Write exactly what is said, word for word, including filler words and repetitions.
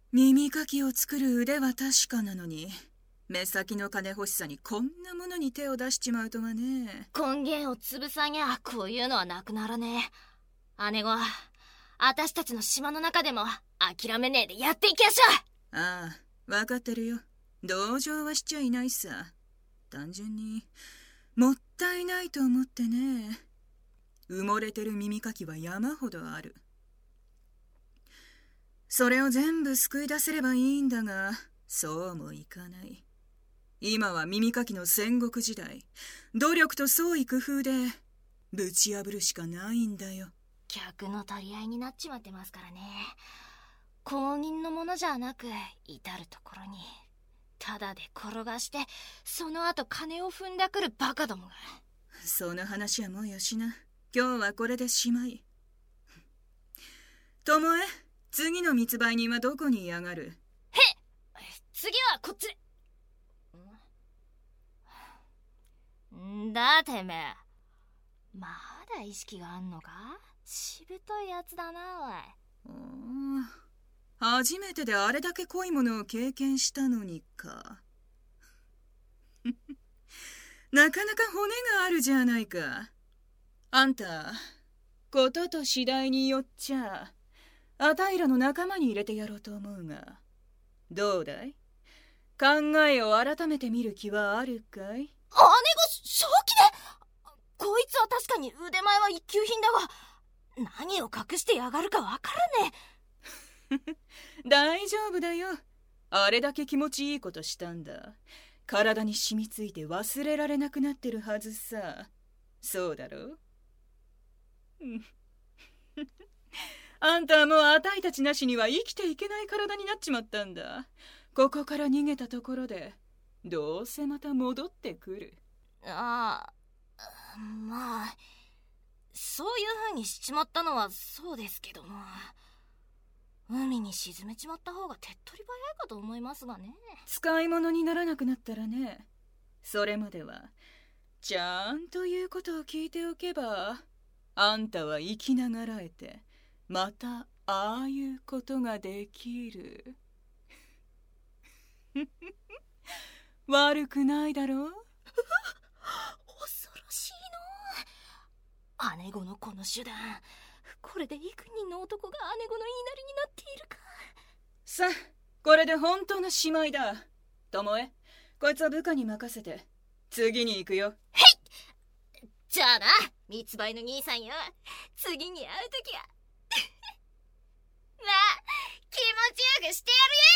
耳かきを作る腕は確かなのに、目先の金欲しさにこんなものに手を出しちまうとはね。 根源を潰さにゃこういうのはなくならねえ。姉子、私たちの島の中でも諦めねえでやっていきやしょ。 ああ、わかってるよ。同情はしちゃいないさ。単純にもったいないと思ってね。埋もれてる耳かきは山ほどある。それを全部救い出せればいいんだが、そうもいかない。今は耳かきの戦国時代。努力と創意工夫でぶち破るしかないんだよ。 客の取り合いになっちまってますからね。公認のものじゃなく、至るところにただで転がして、その後金を踏んだくるバカどもが。 その話はもうよしな。今日はこれでしまい。ともえ、次の密売人はどこにいやがる？ へっ、次はこっち。んだてめえ、まだ意識があんのか？しぶといやつだなおい。 お初めてであれだけ濃いものを経験したのにか。なかなか骨があるじゃないか。あんた、ことと次第によっちゃあたいらの仲間に入れてやろうと思うが、どうだい？考えを改めてみる気はあるかい？ 姉子、正気で？こいつは確かに腕前は一級品だが、何を隠してやがるかわからねえ。大丈夫だよ。あれだけ気持ちいいことしたんだ。体に染みついて忘れられなくなってるはずさ。そうだろう？あんたはもうあたいたちなしには生きていけない体になっちまったんだ。ここから逃げたところでどうせまた戻ってくる。 ああ、まあそういう風にしちまったのはそうですけども、海に沈めちまった方が手っ取り早いかと思いますがね。 使い物にならなくなったらね。それまではちゃんと言うことを聞いておけば、あんたは生きながらえてまたああいうことができる。悪くないだろう？ 恐ろしいの。姉子のこの手段、これで幾人の男が姉子の言いなりになっているか。 さあ、これで本当のしまいだ。ともえ、こいつは部下に任せて次に行くよ。 へい。じゃあな、密売の兄さんよ。次に会うときはまあ気持ちよくしてやるよ。